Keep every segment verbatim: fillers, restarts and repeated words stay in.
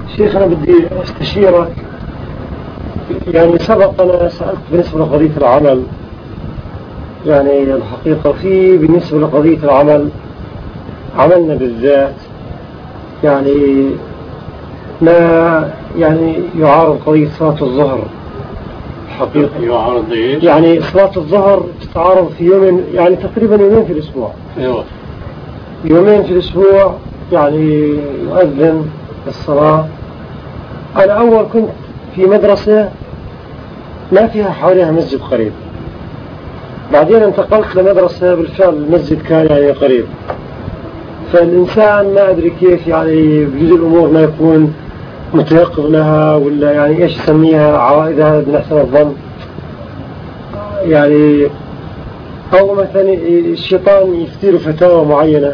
شيخ أنا بدي استشيرك. يعني سبق أنا سألت بالنسبة لقضية العمل، يعني الحقيقة في بالنسبة لقضية العمل عملنا بالذات يعني ما يعني يعارض قضية صلاة الظهر حقيقة. يعارض إيه؟ يعني صلاة الظهر تتعارض في يوم، يعني تقريبا يومين في الأسبوع. أيوة. يومين في الأسبوع يعني يؤذن الصلاة. أنا أول كنت في مدرسة ما فيها حواليها مسجد قريب، بعدين انتقلت لمدرسة بالفعل المسجد كان يعني قريب، فالإنسان ما أدري كيف يعني بجزء الأمور ما يكون متيقظ لها ولا يعني إيش يسميها عوائدها بنحسن الظن، يعني أو مثلا الشيطان يفتير فتاوى معينة.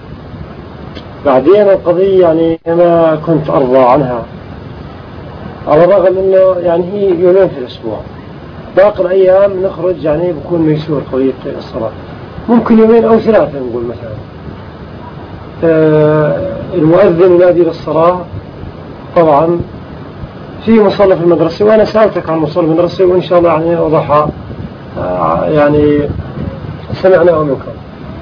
بعدين القضية يعني ما كنت أرضى عنها على الرغم أنه يعني هي يومين في الأسبوع، باقي الأيام نخرج يعني بكون ميسور قضية الصلاة، ممكن يومين أو ثلاثة نقول مثلا. آه المؤذن ينادي للصلاة طبعا في مصلى في المدرسة، وأنا سألتك عن مصلى المدرسة وإن شاء الله يعني وضحها آه يعني سمعناه منكم.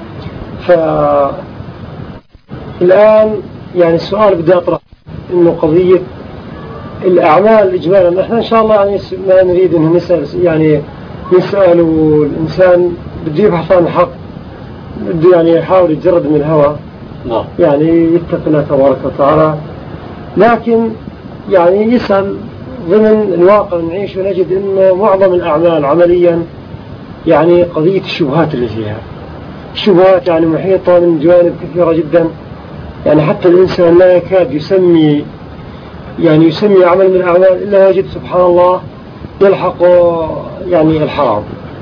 فالآن يعني السؤال بدي أطرح إنه قضية الأعمال إجمالا، نحن إن شاء الله يعني ما نريد إنه نسأل يعني نسأل والإنسان بده يبحث عن الحق، بده يعني يحاول يتجرد من الهوى، يعني يتقي الله تبارك وتعالى، لكن يعني يسأل ضمن الواقع نعيش ونجد إنه معظم الأعمال عمليا يعني قضية الشبهات اللي فيها. الشبهات يعني محيطة من جوانب كثيرة جدا، يعني حتى الإنسان لا يكاد يسمي يعني يسمي عمل من الأعمال إلا يجد سبحان الله يلحق يعني الحرام.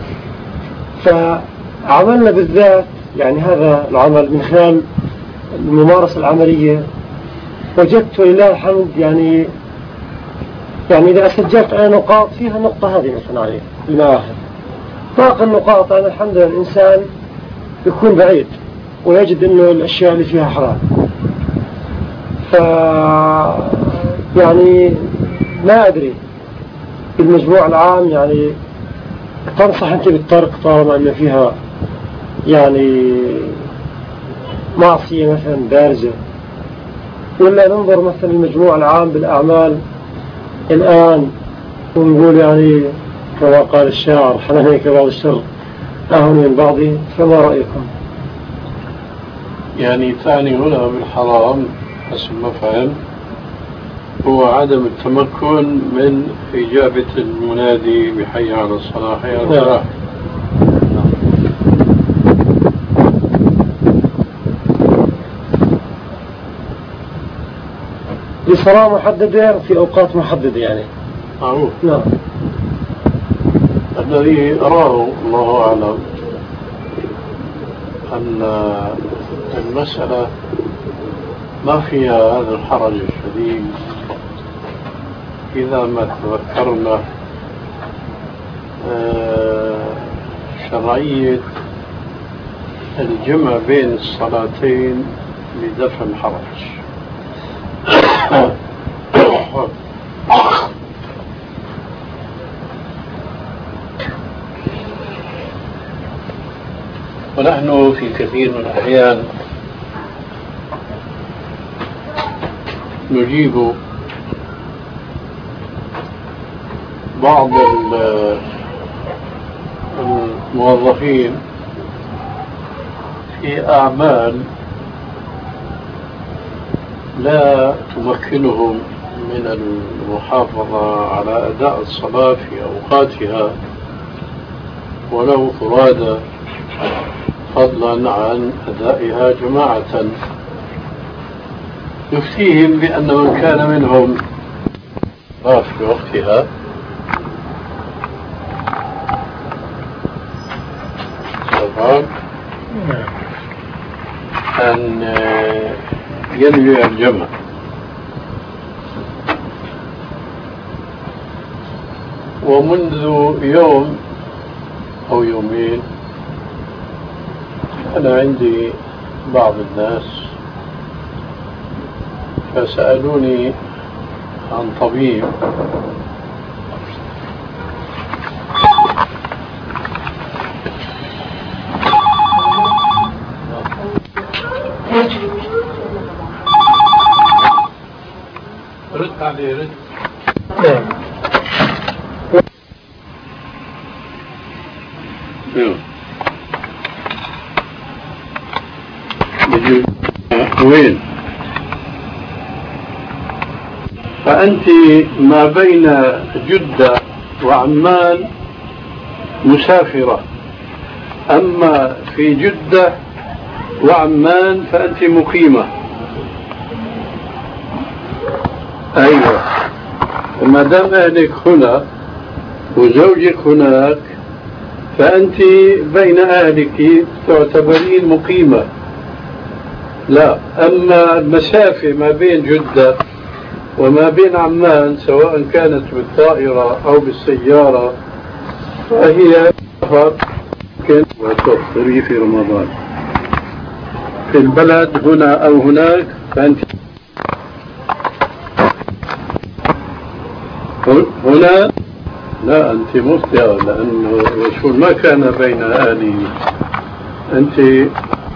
فعملنا بالذات يعني هذا العمل من خلال الممارسة العملية وجدت ولله الحمد يعني يعني إذا سجلت أنا نقاط فيها نقطة هذه مثلا عليه المواهب، باقي النقاط أنا الحمد لله الإنسان يكون بعيد ويجد إنه الأشياء اللي فيها حرام. ف يعني ما أدري بالمجموع العام يعني تنصح أنت بالترك طالما أن فيها يعني معصية مثلا بارزة، ولا ننظر مثلا المجموع العام بالأعمال الآن ونقول يعني كما قال الشاعر حنانيك بعض الشر أهون من بعضه، فما رأيكم؟ يعني ثاني هنا بالحرام حسب ما فهم هو عدم التمكن من إجابة المنادي بحي على الصلاة حي على الصلاة. لصلاة محددة في أوقات محددة يعني معروف. نعم. الذي أراه الله أعلم أن المسألة ما فيها هذا الحرج الشديد إذا ما تذكرنا شرعية الجمع بين الصلاتين لدفع الحرج. ونحن في كثير من الأحيان نجيب بعض الموظفين في أعمال لا تمكنهم من المحافظة على أداء الصلاة في أوقاتها ولو فرادى، فضلا عن أدائها جماعة. نفتيهم بأن من كان منهم في وقتها أن ينوي الجمع، ومنذ يوم أو يومين أنا عندي بعض الناس فسألوني عن طبيب رد عليه رد. وين؟ فأنت ما بين جدة وعمان مسافرة، أما في جدة وعمان فأنت مقيمة. أيوة، وما دام أهلك هنا وزوجك هناك فأنت بين أهلك تعتبرين مقيمة. لا، أما المسافة ما بين جدة وما بين عمان سواء كانت بالطائرة أو بالسيارة فهي سفر وتفطري في رمضان في البلد هنا أو هناك، فأنت هنا لا أنت مخطئة، لأنه الرسول ما كان بين أهله. أنت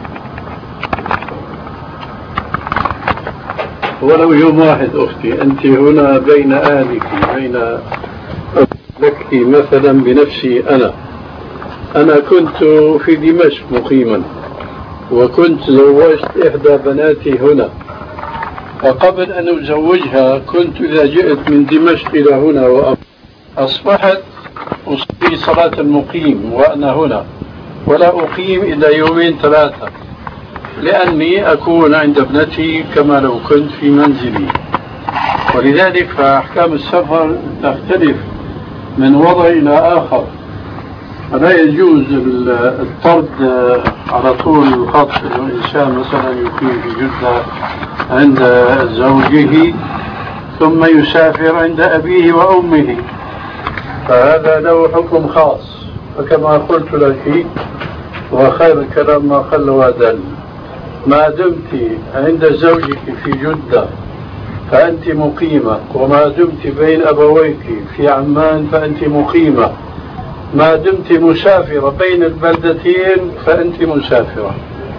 ولو يوم واحد أختي، أنت هنا بين أهلك، بين لك مثلا بنفسي أنا أنا كنت في دمشق مقيما، وكنت زوجت إحدى بناتي هنا، فقبل أن أزوجها كنت إذا جئت من دمشق إلى هنا أصبحت أصلي صلاة المقيم وأنا هنا، ولا أقيم إلا يومين ثلاثة، لأني أكون عند ابنتي كما لو كنت في منزلي. ولذلك فأحكام السفر تختلف من وضع إلى آخر، فلا يجوز الطرد على طول الخط. الإنسان مثلا يقيم في جدة عند زوجه ثم يسافر عند أبيه وأمه، فهذا له حكم خاص. فكما قلت لك وخير الكلام ما قل ودل، ما دمت عند زوجك في جدة فأنت مقيمة، وما دمت بين أبويك في عمان فأنت مقيمة، ما دمت مسافرة بين البلدتين فأنت مسافرة.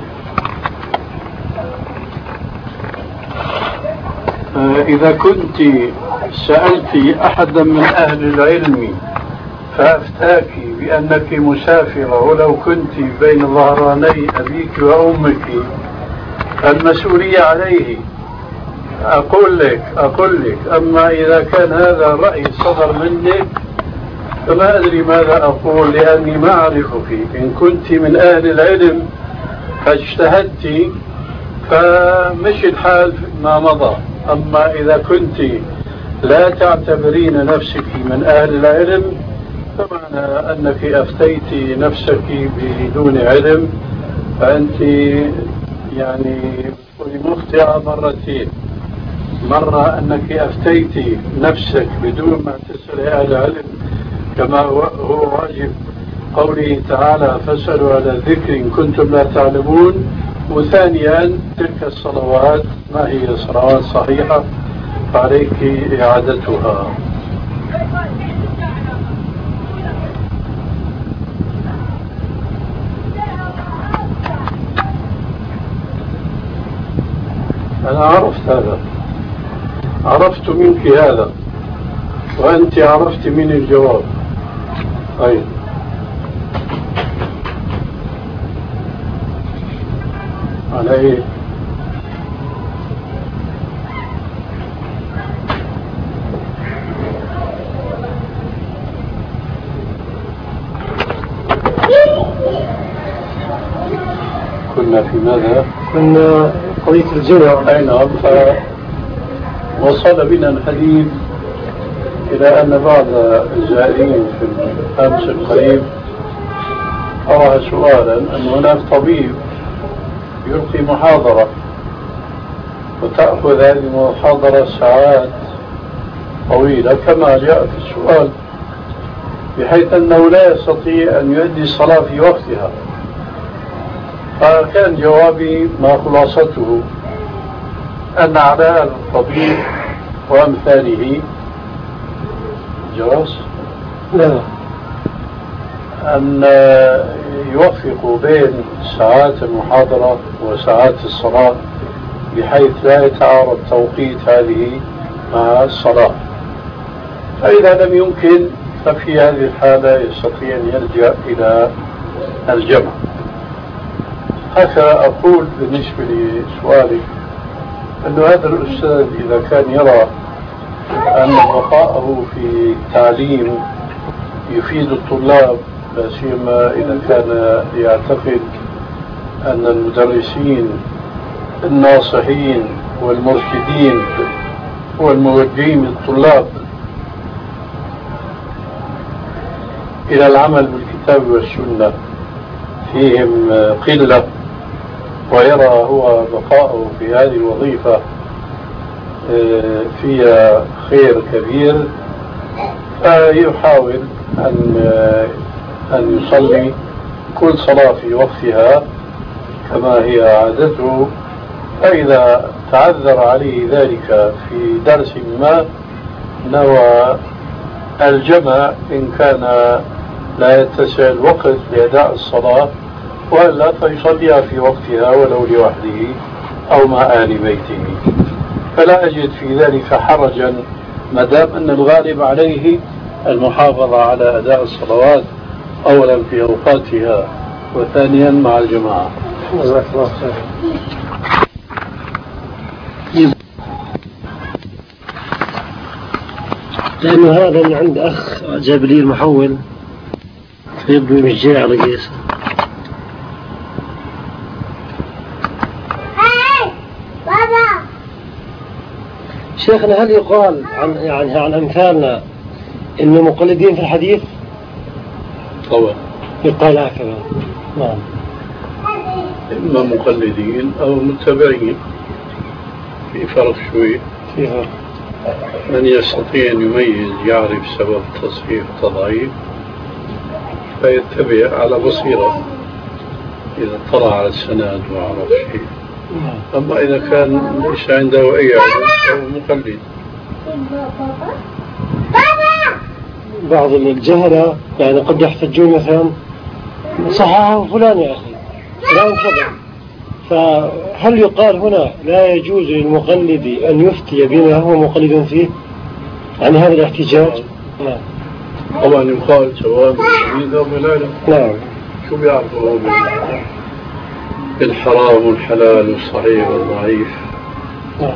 إذا كنت سألت أحدا من أهل العلم فأفتاك بأنك مسافرة ولو كنت بين ظهراني أبيك وأمك المسؤولية عليه، أقول لك أقول لك أما إذا كان هذا الرأي صدر منك فما أدري ماذا أقول، لأني ما أعرفك. إن كنت من أهل العلم فاجتهدت فمشي الحال ما مضى، أما إذا كنت لا تعتبرين نفسك من أهل العلم فمعنى أنك أفتيت نفسك بدون علم فأنت يعني مخطئة مرتين. مرة أنك أفتيت نفسك بدون ما تسأل أهل العلم كما هو واجب قوله تعالى فاسألوا على الذكر إن كنتم لا تعلمون. وثانيا تلك الصلوات ما هي صلوات صحيحة فعليك إعادتها. أنا عرفت هذا، عرفت منك هذا، وأنت عرفت من الجواب. أي على إيه؟ كنا في ماذا؟ كنا قضية الجمع. أي نعم. وصل بنا الحديث إلى أن بعض الزائرين في الأمس القريب طرح سؤالا أن هناك طبيب يلقي محاضرة وتأخذ هذه المحاضرة ساعات طويلة كما جاء في السؤال، بحيث أنه لا يستطيع أن يؤدي الصلاة في وقتها. فكان جوابي ما خلاصته أن على الطبيب وأمثاله جواز لا أن يوفقوا بين ساعات المحاضرة وساعات الصلاة بحيث لا يتعارض توقيت هذه مع الصلاة. فإذا لم يمكن ففي هذه الحالة يستطيع أن يلجأ إلى الجمع. هكذا أقول بالنسبة لسؤالك أن هذا الأستاذ إذا كان يرى أن بقاءه في التعليم يفيد الطلاب، لا سيما إذا كان يعتقد أن المدرسين الناصحين والمرشدين والموجهين للطلاب إلى العمل بالكتاب والسنة فيهم قلة، ويرى هو بقاءه في هذه الوظيفة فيها خير كبير، فيحاول أن أن يصلي كل صلاة في وقتها كما هي عادته. فإذا تعذر عليه ذلك في درس ما نوى الجمع إن كان لا يتسع الوقت لأداء الصلاة، وإلا فيصليها في وقتها ولو لوحده أو مع أهل بيته. فلا أجد في ذلك حرجا ما دام أن الغالب عليه المحافظة على أداء الصلوات أولا في أوقاتها وثانيا مع الجماعة. جزاك الله خير. لأنه هذا من عند أخ جاب لي المحول يبدو مش جاي على قيس. شيخنا هل يقال عن يعني عن أمثالنا إنه مقلدين في الحديث؟ طبعا يقال هكذا. نعم. إما مقلدين أو متبعين، في فرق شوي. في فرق. من يستطيع أن يميز يعرف سبب تصحيح التضعيف فيتبع على بصيرة إذا اطلع على السند وعرف شيء. أما إذا كان ليس عنده أي علم فهو مقلد. بعض الجهلة يعني قد يحتجون مثلا صححه فلان يا أخي فلان كذا، فهل يقال هنا لا يجوز للمقلد أن يفتي بما هو مقلد فيه عن هذا الاحتجاج؟ نعم. طبعا يقال سواء بالحديث أو بالعلم. نعم. شو بيعرفوا بالحرام والحلال والصحيح والضعيف؟ نعم.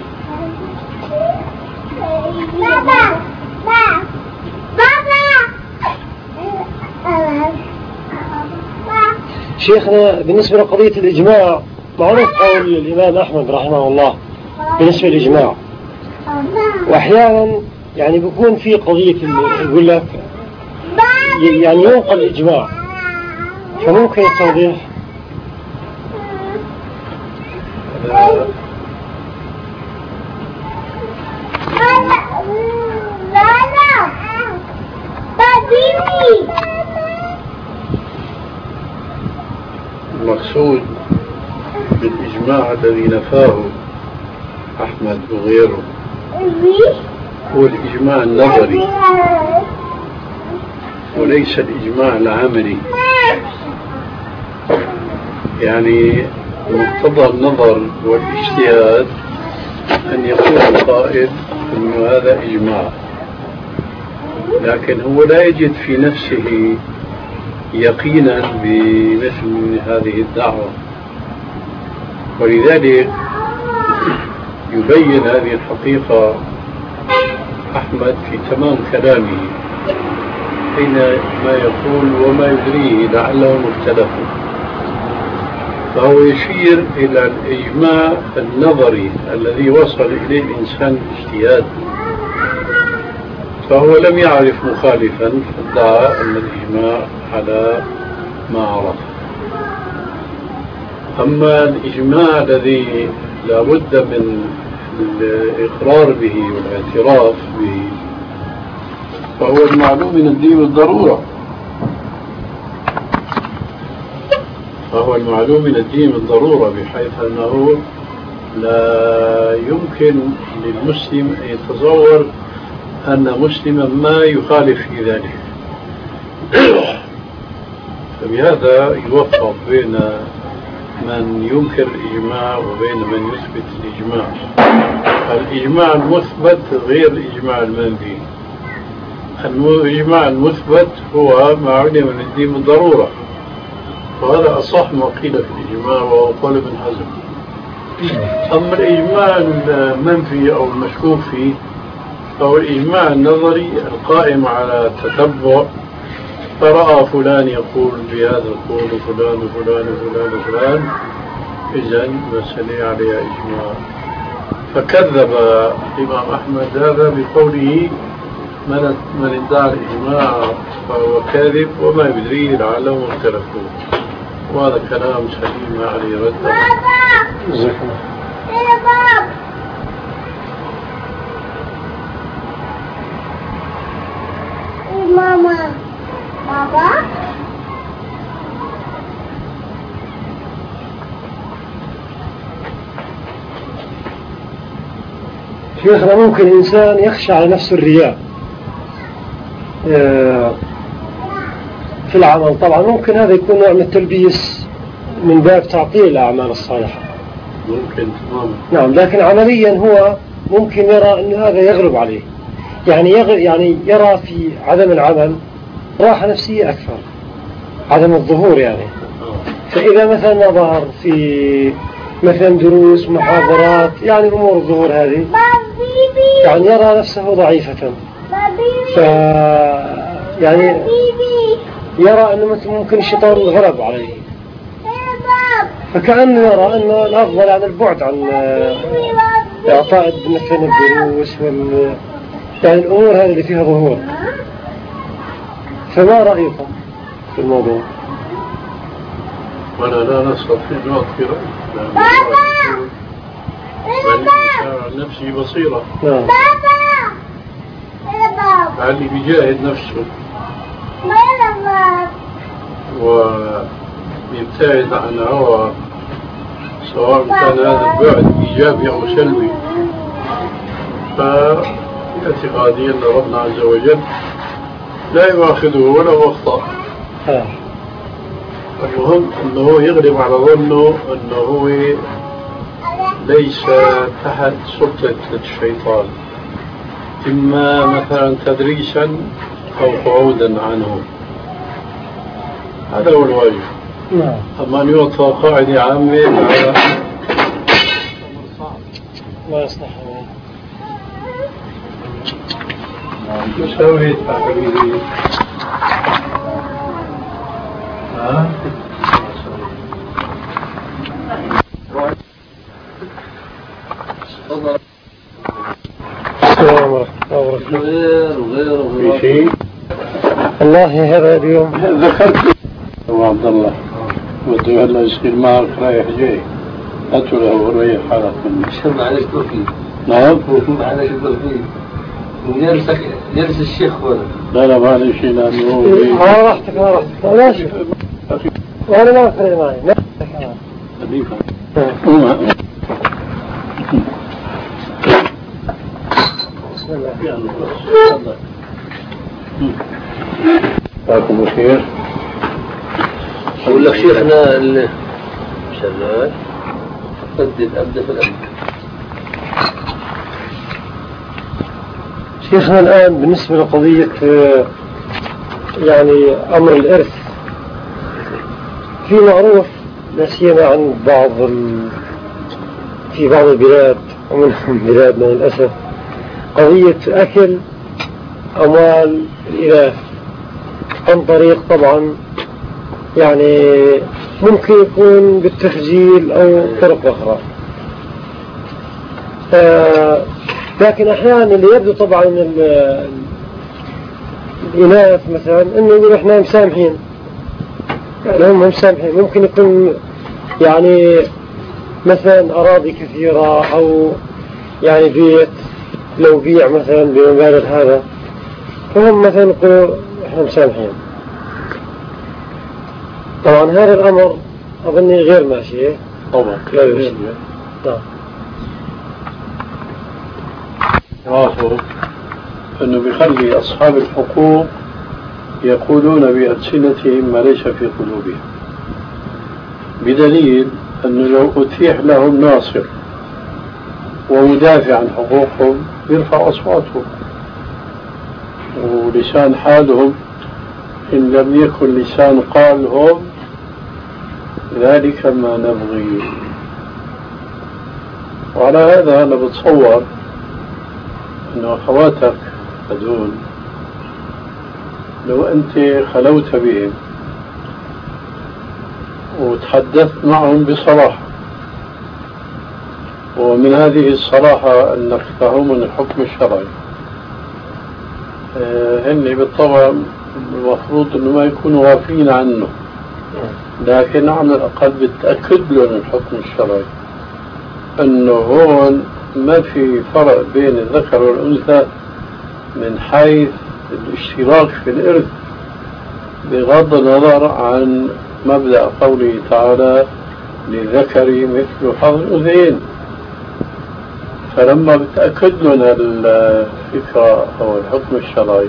شيخنا بالنسبة لقضية الإجماع معروف قول الإمام أحمد رحمه الله بالنسبة للإجماع، وأحيانا يعني بيكون في قضية يقول لك يعني ينقل الإجماع، فممكن التوضيح؟ المقصود بالإجماع الذي نفاه أحمد وغيره هو الإجماع النظري وليس الإجماع العملي. يعني مقتضى النظر والاجتهاد أن يقول القائل أن هذا إجماع، لكن هو لا يجد في نفسه يقينا بمثل هذه الدعوة، ولذلك يبين هذه الحقيقة أحمد في تمام كلامه حينما يقول وما يدريه لعلهم اختلفوا، فهو يشير إلى الإجماع النظري الذي وصل إليه الإنسان باجتهاد، فهو لم يعرف مخالفا فادعى أن الإجماع على ما عرف. أما الإجماع الذي لا بد من الإقرار به والاعتراف به فهو المعلوم من الدين بالضرورة، فهو المعلوم من الدين بالضرورة بحيث أنه لا يمكن للمسلم أن يتصور أن مسلما ما يخالف في ذلك. فبهذا يوفق بين من ينكر الإجماع وبين من يثبت الإجماع. الإجماع المثبت غير الإجماع المنفي. الإجماع المثبت هو ما علم من الدين بالضرورة، وهذا أصح ما قيل في الإجماع وهو قول ابن حزم. أما الإجماع المنفي أو المشكوك فيه فهو الإجماع النظري القائم على تتبع، فرأى فلان يقول بهذا القول فلان وفلان وفلان وفلان، إذن مسألة عليها إجماع. فكذب الإمام أحمد هذا بقوله من من ادعى الإجماع فهو كاذب وما يدريه لعلهم اختلفوا، وهذا كلام سليم ما عليه رد. ماما بابا شيخنا، ممكن إنسان يخشى على نفسه الرياء في العمل. طبعا ممكن هذا يكون نوع من التلبيس من باب تعطيل الأعمال الصالحة، ممكن تماما. نعم، لكن عمليا هو ممكن يرى أن هذا يغلب عليه، يعني يغ... يعني يرى في عدم العمل راحة نفسية أكثر، عدم الظهور يعني. فإذا مثلا ما ظهر في مثلا دروس محاضرات يعني أمور الظهور هذه، يعني يرى نفسه ضعيفة، ف يعني يرى أنه ممكن الشيطان غلب عليه، فكأنه يرى أنه الأفضل عن البعد عن إعطاء مثلا الدروس وال يعني الأمور هذه اللي فيها ظهور. فما رأيكم في الموضوع؟ وأنا لا نستطيع نعطي رأي، لأن نفسي بصيرة. نعم. اللي بيجاهد نفسه ويبتعد عن هوى، سواء كان هذا البعد إيجابي أو سلبي، فاعتقادي أن ربنا عز وجل لا يؤاخذه ولو أخطأ. المهم أنه يغلب على ظنه أنه ليس تحت سلطة الشيطان، إما مثلا تدريسا أو قعودا عنه. هذا هو الواجب. أما أن يعطى قاعدة عامة على ما يصلح. شو سويت حبيبي؟ ها؟ السلام ورحمة الله وبركاته. غير وغير وغير في شيء؟ والله هذا اليوم ذكرت أبو عبد الله وده هلا يصير معك رايح جاي، أتوا له ريح حالك مني. شو معلش توفيق؟ نعم؟ معلش توفيق. يرسك يرس الشيخ ولا؟ لا لا معلش لأنه هو على راحتك على راحتك. ماشي. وأنا ما أفرق معي. ما خليفة. بسم الله. يلا. جزاكم بخير. أقول لك شيخنا ال شغال قدم أبدأ في الأمر. شيخنا الآن بالنسبة لقضية يعني أمر الإرث، في معروف لا سيما عن بعض ال... في بعض البلاد ومنهم بلادنا للأسف قضية أكل أموال الإلاف عن طريق طبعا يعني ممكن يكون بالتخجيل أو طرق أخرى. آه لكن أحيانا اللي يبدو طبعا الإناث مثلا إنه يقول إحنا مسامحين، يعني هم مسامحين. ممكن يكون يعني مثلا أراضي كثيرة أو يعني بيت لو بيع مثلا بمبالغ هذا، فهم مثلا يقولوا إحنا مسامحين. طبعا هذا الأمر أظني غير ماشي. طبعا لا يمشي. نعم. الرافض أنه بيخلي أصحاب الحقوق يقولون بألسنتهم ما ليس في قلوبهم، بدليل أنه لو أتيح لهم ناصر ومدافع عن حقوقهم يرفع أصواتهم، ولسان حالهم إن لم يكن لسان قالهم ذلك ما نبغي. وعلى هذا أنا بتصور أن أخواتك هذول لو أنت خلوت بهم وتحدثت معهم بصراحة، ومن هذه الصراحة أنك تفهمون الحكم الشرعي، هن بالطبع المفروض أنه ما يكونوا غافلين عنه، لكن على الأقل بتأكد لهم الحكم الشرعي أنه هون ما في فرق بين الذكر والأنثى من حيث الاشتراك في الإرث، بغض النظر عن مبدأ قوله تعالى للذكر مثل حظ الأنثيين. فلما بتأكد لنا الفكرة أو الحكم الشرعي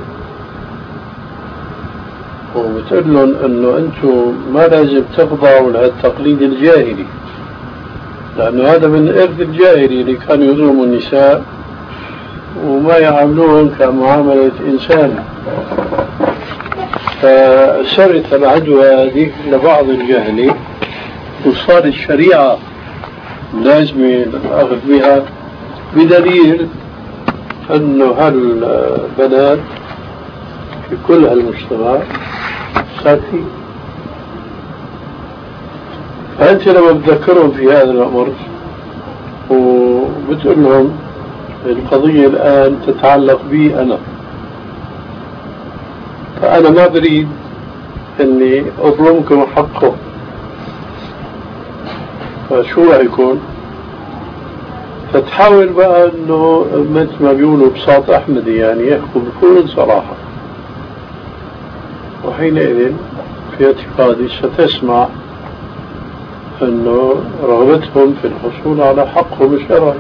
وبتقول لهم أنه أنتم ما لازم تخضعوا للتقليد الجاهلي، لأنه هذا من الإرث الجاهلي اللي كانوا يظلموا النساء وما يعاملوهم كمعاملة إنسان، فصارت العدوى هذه لبعض الجهل وصار الشريعة لازم الأخذ بها، بدليل أنه هالبنات في كل هالمجتمع ساكتين. فأنت لما بتذكرهم في هذا الأمر وبتقول لهم القضية الآن تتعلق بي أنا، فأنا ما بريد أني أظلمكم حقه، فشو رأيكم؟ فتحاول بقى أنه مثل ما بيقولوا بساط أحمدي، يعني يحكوا بكل صراحة، وحينئذ في اعتقادي ستسمع أنه رغبتهم في الحصول على حقهم الشرعي.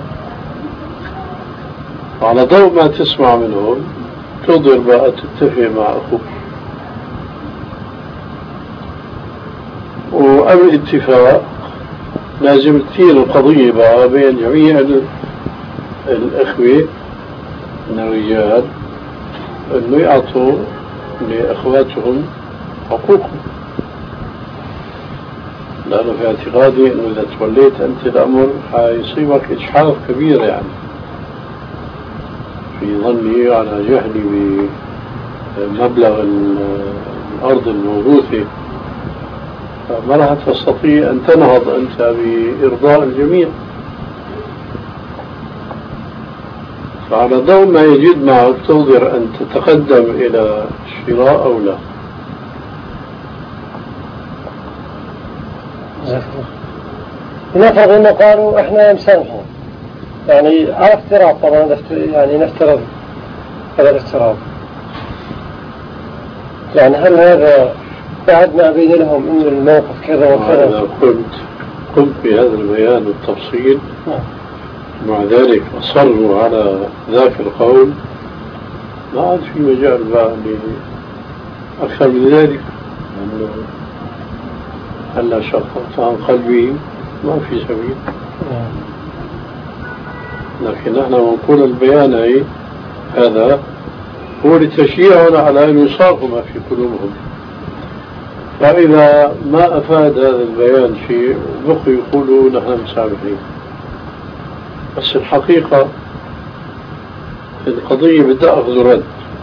على ضوء ما تسمع منهم تقدر بقى تتفق مع أخوك، وقبل الاتفاق لازم تثير القضية بقى بين جميع الأخوة من الرجال أنه يعطوا لأخواتهم حقوقهم، لأنه في اعتقادي أنه إذا توليت أنت الأمر حيصيبك إجحاف كبير، يعني في ظني على جهلي بمبلغ الأرض الموروثة، فما راح تستطيع أن تنهض أنت بإرضاء الجميع. فعلى ضوء ما يجد معك تقدر أن تتقدم إلى الشراء أو لا. نفرض أنه قالوا إحنا مسامحين، يعني على افتراض طبعا، يعني نفترض هذا الافتراض، يعني هل هذا بعد ما أبين لهم أن الموقف كذا وكذا؟ أنا قلت قمت بهذا البيان والتفصيل، مع ذلك أصروا على ذاك القول، ما عاد في مجال بقى أكثر من ذلك، لأنه هلا شققت عن قلبي ما في سبيل. لكن نحن نقول البيان أي هذا هو لتشجيعنا على أن يصابوا ما في قلوبهم، فإذا ما أفاد هذا البيان شيء بقوا يقولوا نحن مسامحين. بس الحقيقة القضية بدها أخذ رد.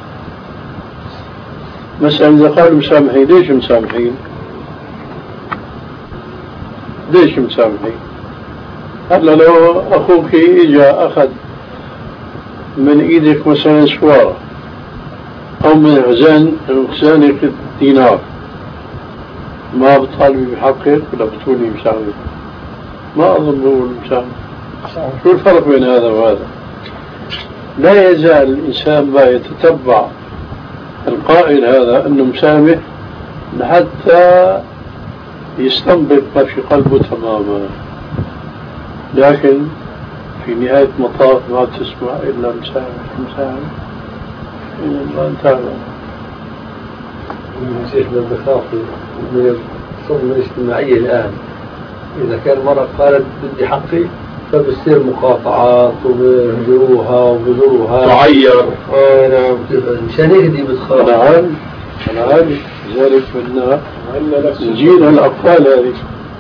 مسألة إذا قالوا مسامحين، ليش مسامحين؟ ليش مسامحين؟ هلا لو أخوك إجا أخذ من إيدك مثلا سوارة أو من خزان خزانك دينار، ما بتطالبي بحقك ولا بتقولي مسامح؟ ما أظن بقول مسامح. شو الفرق بين هذا وهذا؟ لا يزال الإنسان بقى يتتبع القائل هذا أنه مسامح لحتى يستنبط ما في قلبه تماما، لكن في نهاية مطاف ما تسمع إلا مساعد مساعد ما انتهى. شيخنا بخاف من الصدمة الاجتماعية الآن، إذا كان مرة قالت بدي حقي فبصير مقاطعات وبيهجروها وبيزوروها تعير. اه نعم، مشان هيك دي بتخاف. نعم نعم، لذلك بدنا نجيل الأطفال هذه.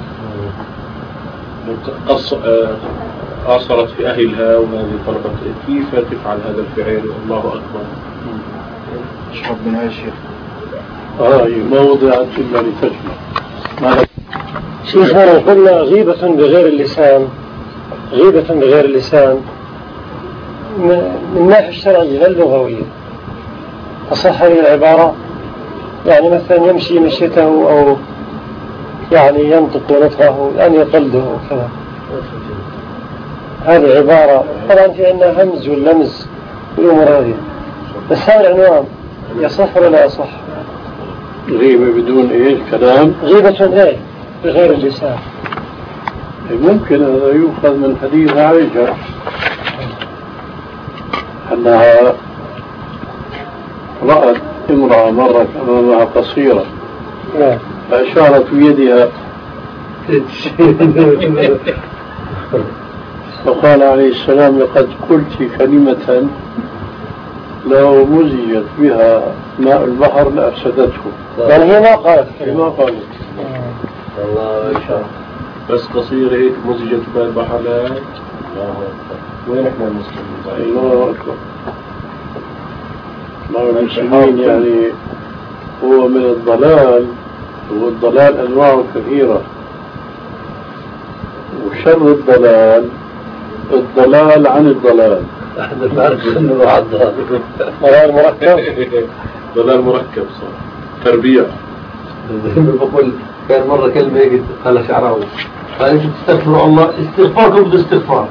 أثرت في أهلها وهذه طلبت كيف تفعل هذا الفعل؟ الله أكبر. اشرب من هاي الشيخ. آه موضع إلا لتجمع. شيخنا قلنا غيبة بغير اللسان، غيبة بغير اللسان من الناحية الشرعية لا اللغوية، أصح هذه العبارة؟ يعني مثلا يمشي مشيته أو يعني ينطق نطقه يعني يقلده كذا، هذه عبارة طبعا في عندنا همز واللمز والأمور هذه، بس هذا العنوان يصح ولا لا يصح؟ غيبة بدون إيه كلام؟ غيبة إيه بغير اللسان. ممكن هذا يؤخذ من حديث عائشة أنها رأت امرأة مرت أمامها قصيرة فأشارت بيدها فقال عليه السلام لقد قلت كلمة لو مزجت بها ماء البحر لأفسدته. يعني هي ما قالت ما قالت. الله يشاء بس قصيرة هيك مزجت بالبحر. لا وين احنا المسلمين؟ الله أكبر. الله المسلمين يعني هو من الضلال، والضلال أنواعه كثيرة، وشر الضلال الضلال عن الضلال. احنا بنعرف انه على الضلال. ضلال مركب. ضلال مركب صار تربية. بقول كان مرة كلمة هيك قال شعراوي قال انتم تستغفروا الله استغفاركم بده استغفار.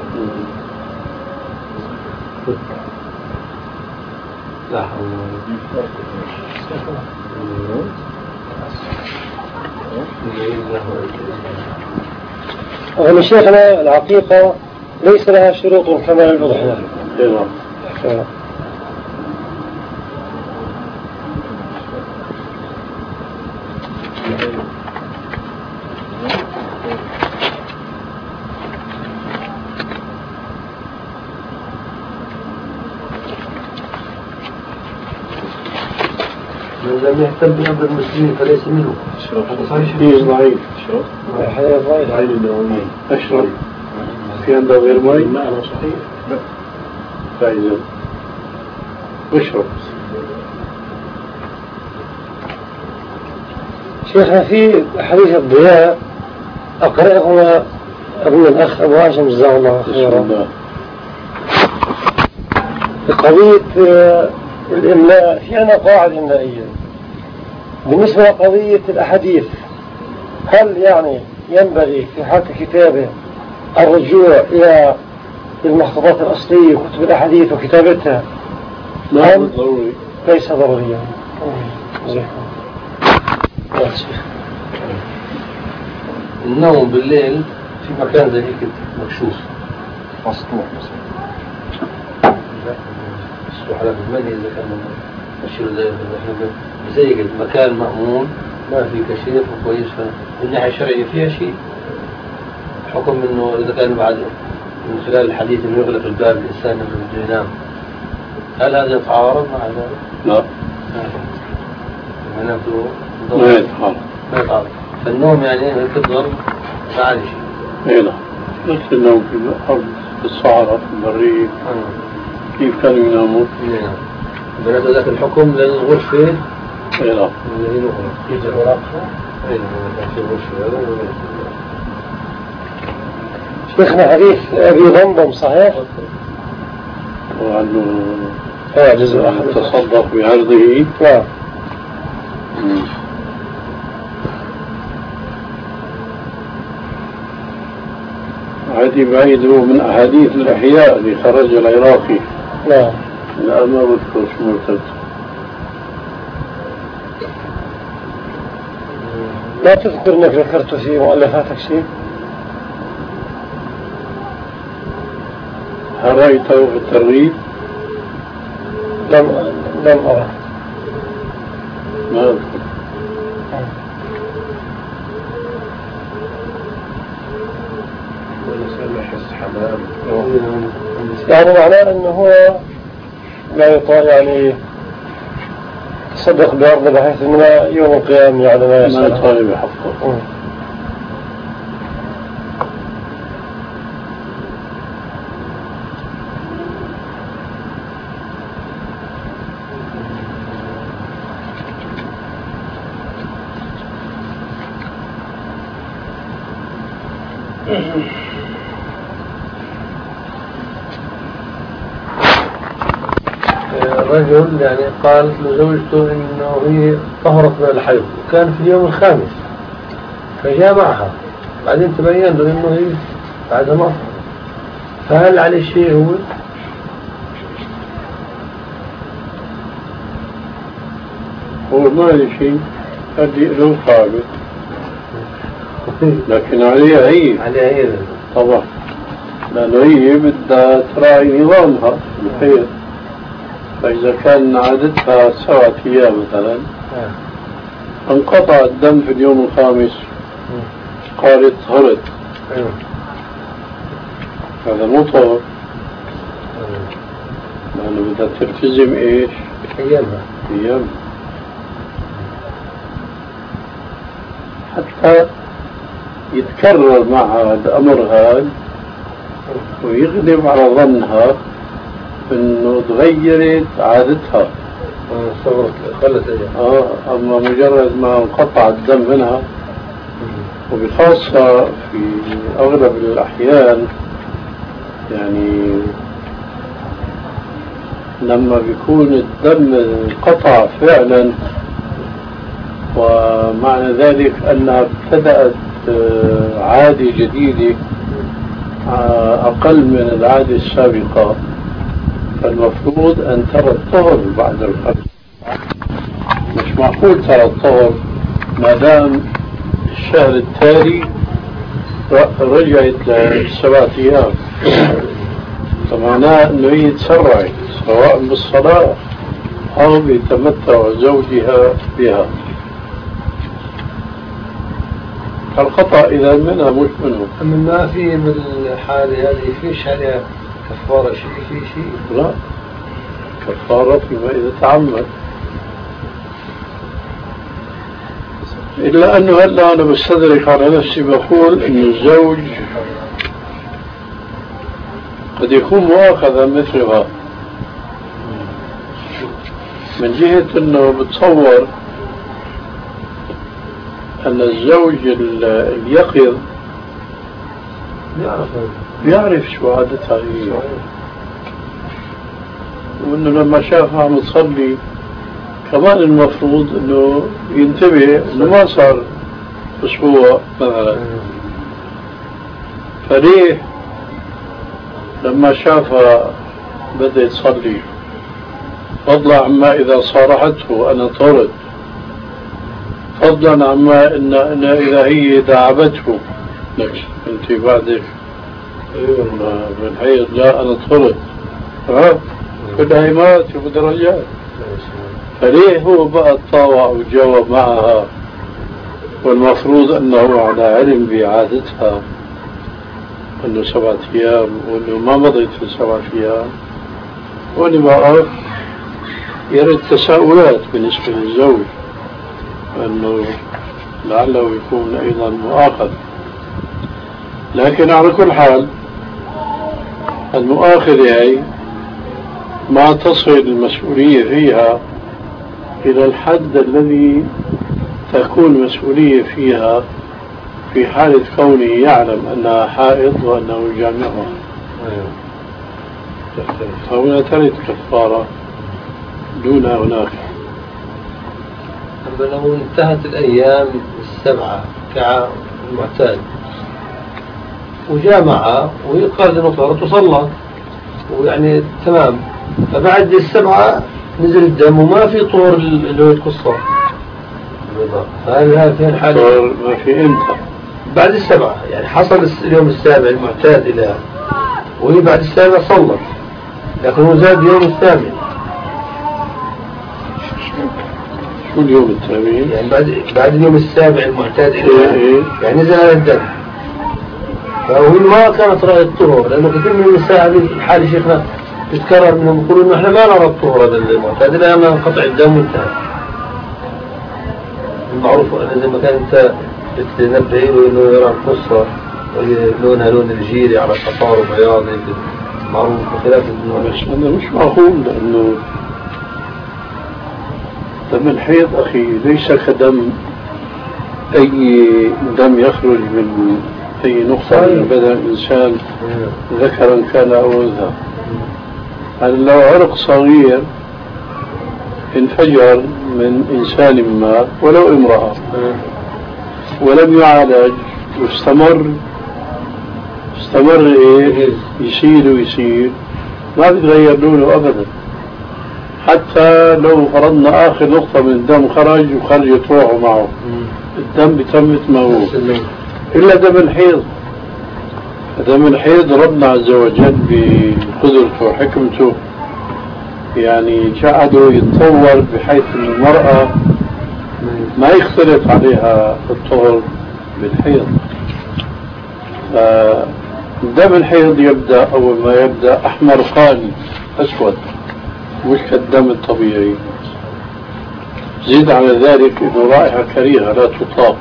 لا حول ولا قوة. شيخنا العقيقة ليس لها شروط كما الأضحية. من لم يهتم بأمر المسلمين فليس منه. هذا صحيح ضعيف. شو؟ ضعيف. عين النووي. أشرب. في عنده غير مي؟ معنى صحيح. لا. فإذا اشرب. شيخنا في حديث الضياء أقرأهما أبو الأخ أبو هاشم جزاه الله خيرا بقضية الإملاء. في عنا قواعد إملائية بالنسبة لقضية الأحاديث، هل يعني ينبغي في حالة كتابه الرجوع إلى المحفظات الأصلية وكتب الأحاديث وكتابتها؟ لا ضروري. ليس ضروريا. النوم بالليل في مكان زي هيك مكشوف مسطوح مثلا. مسطوح على بالمني إذا كان مشير زي زي مكان مأمون ما في كشيف وكويس. من الناحية الشرعية فيها شيء حكم إنه إذا كان بعد من خلال الحديث إنه يغلق الباب الإنسان إنه بده ينام، هل هذا يتعارض مع ذلك؟ لا. معناته ما يتعارض. ما يتعارض. فالنوم يعني هيك الضرب ما عليه شيء. إيه لا. نفس النوم في الأرض في الصحراء في البرية كيف كانوا يناموا؟ نعم. بنفس ذاك الحكم للغرفة. إيه لا. الذي نغلق. يجي الغرفة. أي نعم في الغرفة هذا. شيخنا حديث أبي ضمضم صحيح؟ وأنه اه جزء أحد تصدق بعرضه. نعم. هذه بعيد هو من أحاديث الأحياء اللي خرج العراقي. نعم. لا ما بذكر شو مرتد. لا تذكر انك ذكرت في مؤلفاتك شيء؟ هل رأيته في الترغيب؟ لم لم أرى. ما أذكر. والإنسان يحس حمام. يعني معناه أنه هو لا يطال يعني تصدق بأرضه بحيث أنه يوم القيامة يعني ما ما يسأل يطالب حقه. رجل يعني قالت لزوجته انه هي طهرت من الحيض وكان في اليوم الخامس فجامعها، بعدين تبين له انه هي بعد ما طهرت، فهل عليه شيء هو؟ هو ما عليه شيء، هدي له ثابت، لكن عليها هي عليها هي طبعا، لأنه هي بدها تراعي نظامها الحيض. فإذا كان عادتها سبعة أيام مثلا انقطع الدم في اليوم الخامس قالت طهرت، هذا مو طهر، لأنه بدها تلتزم إيش؟ أيامها أيام حتى يتكرر معها الأمر هذا ويغلب على ظنها انه تغيرت عادتها. صورت خلت ايام. اه اما مجرد ما انقطع الدم منها، وبخاصة في اغلب الاحيان يعني لما بيكون الدم انقطع فعلا ومعنى ذلك انها ابتدأت عادة جديدة اقل من العادة السابقة، فالمفروض أن ترى الطهر بعد الفرد. مش معقول ترى الطهر ما دام الشهر التالي رجعت لسبعة أيام، فمعناه أنه هي تسرعت سواء بالصلاة أو بتمتع زوجها بها. الخطأ إذا منها مش منه. أما ما في بالحالة هذه فيش عليها كفارة شيء في شيء؟ لا، كفارة فيما إذا تعمد. إلا أنه هلا أنا بستدرك على نفسي بقول أن الزوج قد يكون مؤاخذا مثلها من جهة أنه بتصور أن الزوج اليقظ بيعرف شو عادتها هي، وانه لما شافها عم تصلي كمان المفروض انه ينتبه انه ما صار اسبوع مثلا، فليه لما شافها بدأ تصلي فضلا عما اذا صارحته انا طرد، فضلا عما ان, إن اذا هي داعبته لك انت بعدك بالحيض لا انا طرد، كلها إمارات ودرجات، فليه هو بقى تطاوع وجاوب معها والمفروض أنه على علم بعادتها أنه سبعة أيام وأنه ما مضيت في سبعة أيام، وأنا بعرف يرد تساؤلات بالنسبة للزوج أنه لعله يكون أيضا مؤاخذ. لكن على كل حال المؤاخذة هي ما تصل المسؤولية فيها إلى الحد الذي تكون مسؤولية فيها في حالة كونه يعلم أنها حائض وأنه جامعها، فهنا ترد كفارة دون هناك. أما لو انتهت الأيام السبعة كالمعتاد وجامعها وهي قالت انه طهرت وصلى ويعني تمام، فبعد السبعة نزل الدم وما في طهر اللي هو القصة، فهل هذا في الحالة ما في امتى؟ بعد السبعة يعني حصل اليوم السابع المعتاد إلى وهي بعد السابع صلت، لكن هو زاد يوم الثامن. شو اليوم الثامن؟ يعني بعد بعد اليوم السابع المعتاد إيه إيه. يعني نزل على الدم. فهو ما كانت رأي الطهور، لأنه كثير من النساء هذه الحالة شيخنا تتكرر منهم يقولوا إنه إحنا ما نرى الطهور هذا المعتاد إلا أن انقطع الدم وانتهى. المعروف أن زي ما كان أنت تنبه له إنه يرى القصة لونها لون الجيري على صفار وبياض معروف بخلاف النوع. بس أنا مش معقول، لأنه دم الحيض أخي ليس كدم أي دم يخرج من أي نقطة من بدن الإنسان ذكرا كان أو أنثى. يعني لو عرق صغير انفجر من إنسان ما ولو امرأة ولم يعالج واستمر استمر إيه يسير ويسير ما بيتغير لونه أبدا، حتى لو فرضنا آخر نقطة من الدم خرج وخرجت روحه معه الدم بتمت ما هو إلا دم الحيض. دم الحيض ربنا عز وجل بقدرته وحكمته يعني جعله يتطور بحيث المرأة ما يختلف عليها الطهر بالحيض. دم الحيض يبدأ أول ما يبدأ أحمر خالي أسود مش كالدم الطبيعي. زيد على ذلك إنه رائحة كريهة لا تطاق،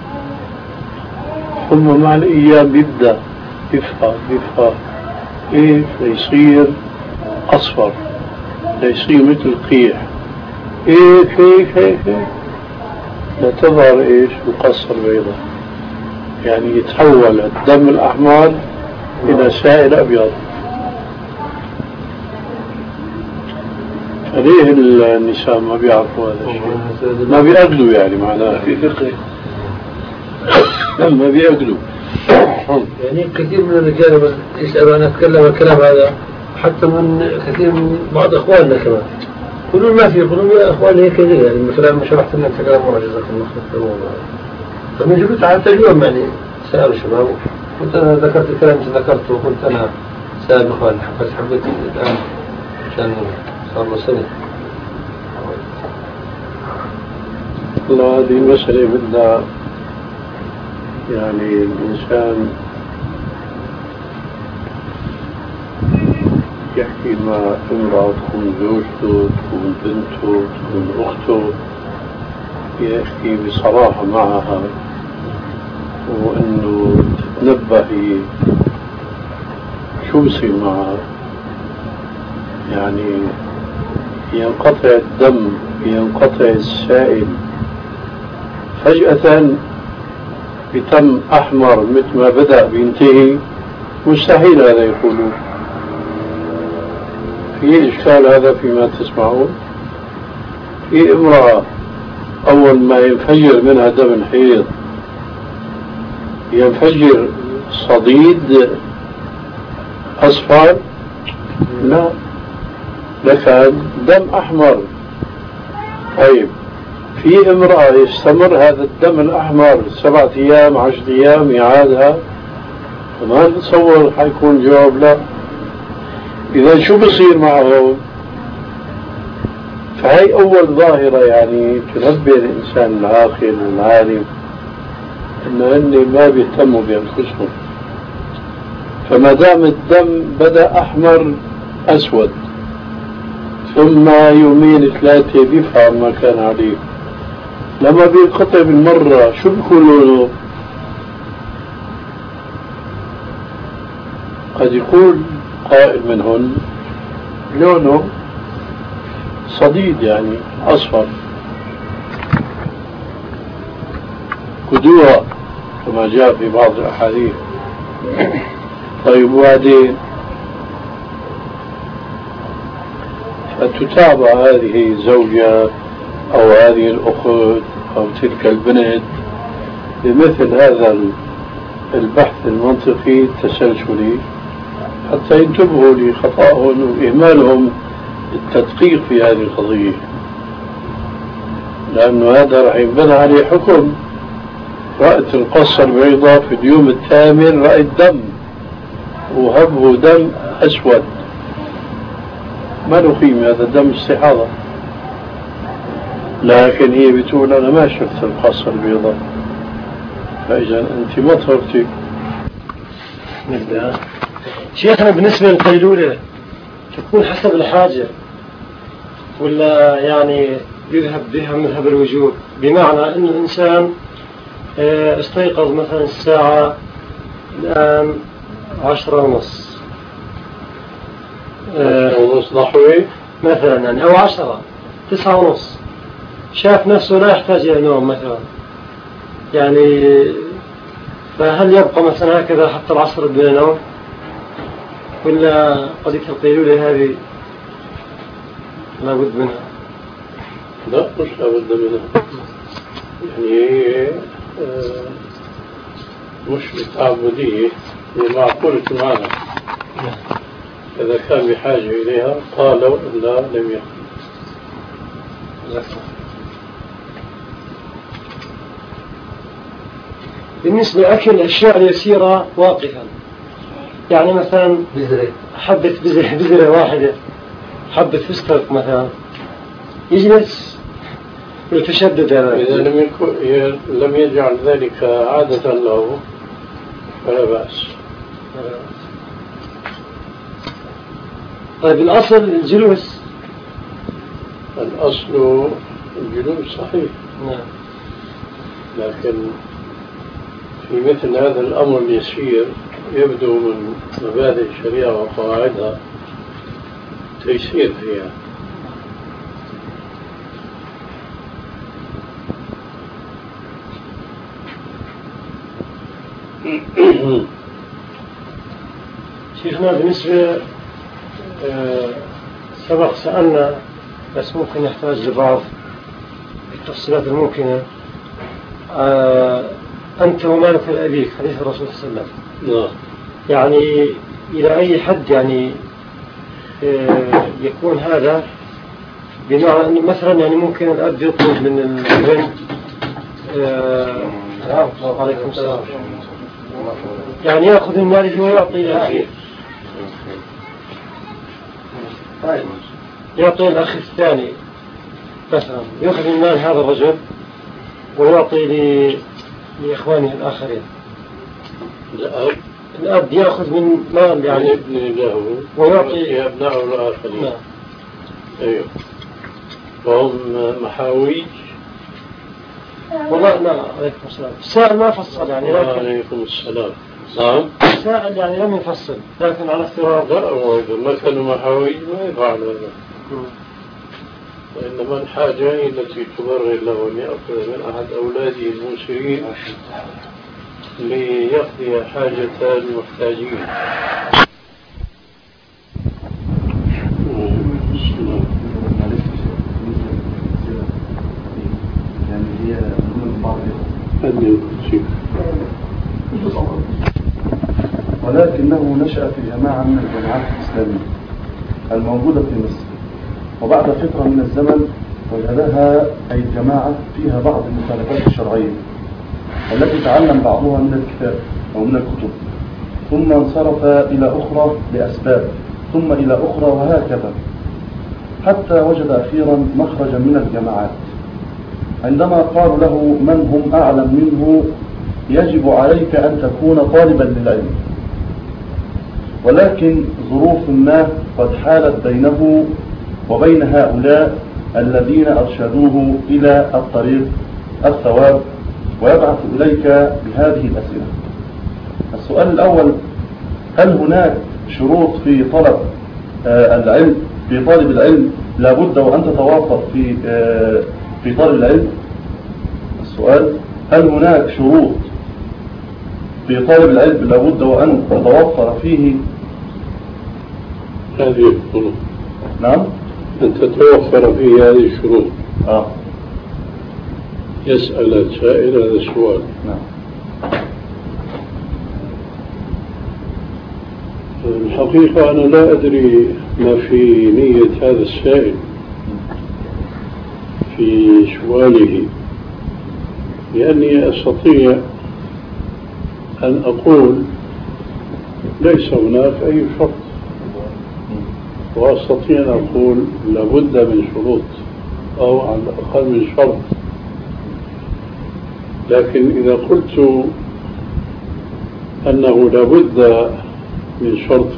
ثم مع الأيام يبدأ يفقى يفقى إيه فيصير أصفر، فيصير مثل قيح هيك هيك هيك هيك لا تظهر إيش القصة البيضاء، يعني يتحول الدم الأحمر إلى سائل أبيض. ليه النساء ما بيعرفوا هذا الشيء؟ ما بيأكلوا يعني معناه في فقه ما بيأكلوا. يعني كثير من الرجال يسألوا أنا أتكلم الكلام هذا حتى من كثير من بعض إخواننا كمان يقولون ما في، يقولون يا إخواني هيك كذا يعني مثلا ما شرحت لنا أنت كلام مرة جزاك الله خير. فمن جبت على التجربة يعني سألوا الشباب كنت أنا ذكرت الكلام اللي ذكرته وكنت أنا سابقا بس حبيت الآن عشان صار له سنة. والله هذه المسألة بدها يعني الإنسان يحكي مع امرأة تكون زوجته تكون بنته تكون أخته، يحكي بصراحة معها وأنه تتنبهي شو بصير معها. يعني ينقطع الدم ينقطع السائل فجأة بتم أحمر مثل ما بدأ بينتهي، مستحيل هذا يقولون. في إشكال هذا فيما تسمعون. في امرأة أول ما ينفجر منها دم الحيض ينفجر صديد أصفر؟ لا، لكن دم أحمر. طيب في امرأة يستمر هذا الدم الأحمر سبعة أيام عشر أيام يعادها؟ ما نتصور حيكون جواب لا. إذا شو بصير معهم؟ فهي أول ظاهرة يعني تنبه الإنسان العاقل والعالم إنه هن ما بيهتموا بأنفسهم. فما دام الدم بدأ أحمر أسود ثم يومين ثلاثة بيفهم ما كان عليه، لما بينقطع بالمرة شو بيكون له؟ قد يقول قائل منهن لونه صديد يعني أصفر كدوها كما جاء في بعض الأحاديث. طيب وبعدين فتتابع هذه الزوجة أو هذه الأخت أو تلك البنت بمثل هذا البحث المنطقي التسلسلي حتى ينتبهوا لخطأهم وإهمالهم التدقيق في هذه القضية، لأنه هذا راح ينبنى عليه حكم. رأت القصة البيضاء في اليوم الثامن رأت دم وهبه دم أسود ما له قيمة، هذا دم استحاضة. لكن هي بتقول أنا ما شفت القصة البيضاء، فإذا أنت ما طهرتي. نبدأ شيخنا بالنسبة للقيلولة تكون حسب الحاجة ولا يعني يذهب بها مذهب الوجوب؟ بمعنى أن الإنسان استيقظ مثلا الساعة الآن عشرة ونص عشرة ونص نحوي مثلا يعني، أو عشرة تسعة ونص، شاف نفسه لا يحتاج إلى نوم مثلا، يعني فهل يبقى مثلا هكذا حتى العصر بلا نوم، ولا قضية القيلولة هذه لابد منها؟ لا مش لابد منها، يعني هي مش تعبدية، هي معقولة المعنى. إذا كان بحاجة إليها قالوا لا لم يكن. بالنسبة لأكل الأشياء اليسيرة واقفا، يعني مثلا بزرة حبة بزرة, بزرة واحدة، حبة فستق مثلا، يجلس ويتشدد. إذا لم يكن لم يجعل ذلك عادة له فلا بأس. طيب الأصل الجلوس، الأصل الجلوس صحيح، نعم. لكن في مثل هذا الأمر اليسير يبدو من مبادئ الشريعة وقواعدها تيسير فيها. شيخنا بالنسبة آه سبق سألنا بس ممكن يحتاج لبعض التفصيلات الممكنة. آه أنت ومالك الأبيك حديث الرسول صلى الله عليه وسلم، نعم. يعني إلى أي حد يعني آه يكون هذا؟ بمعنى أن مثلا يعني ممكن الأب يطلب من الابن آه عليكم السلام يعني يأخذ من ماله ويعطي لأخيه، يعطي الأخ الثاني مثلا، يأخذ من مال هذا الرجل ويعطي لإخوانه الآخرين. الأب الأب يأخذ من مال يعني ابن له ويعطي أبنائه الآخرين. نعم. أيوه، وهم محاويج. والله لا، عليكم السلام. السائل ما فصل يعني، لكن عليكم السلام. نعم. السائل يعني لم يفصل، لكن على افتراض لا، وإذا ما كانوا محاويج ما يفعل هذا، وإنما الحاجة هي التي تبرر له أن يأخذ من أحد أولاده الموسرين ليقضي حاجة المحتاجين. ولكنه نشأ في جماعة من الجماعات الإسلامية الموجودة في مصر، وبعد فترة من الزمن وجدها أي الجماعة فيها بعض المخالفات الشرعية التي تعلم بعضها من الكتاب أو من الكتب، ثم انصرف إلى أخرى لأسباب، ثم إلى أخرى، وهكذا حتى وجد أخيرا مخرجا من الجماعات. عندما قالوا له من هم أعلم منه يجب عليك أن تكون طالبا للعلم، ولكن ظروف ما قد حالت بينه وبين هؤلاء الذين أرشدوه إلى الطريق الثواب، ويبعث إليك بهذه الأسئلة. السؤال الأول: هل هناك شروط في طلب آه العلم في طالب العلم لابد وأن تتوافر في آه في طالب العلم؟ السؤال: هل هناك شروط في طالب العلم لابد وأن تتوفر فيه هذه الشروط؟ نعم، أن تتوفر فيه هذه الشروط. آه. يسأل السائل هذا السؤال. نعم. الحقيقة أنا لا أدري ما في نية هذا السائل في سؤاله، لأني أستطيع أن أقول ليس هناك أي شرط، وأستطيع أن أقول لابد من شروط أو على الأقل من شرط. لكن إذا قلت أنه لابد من شرط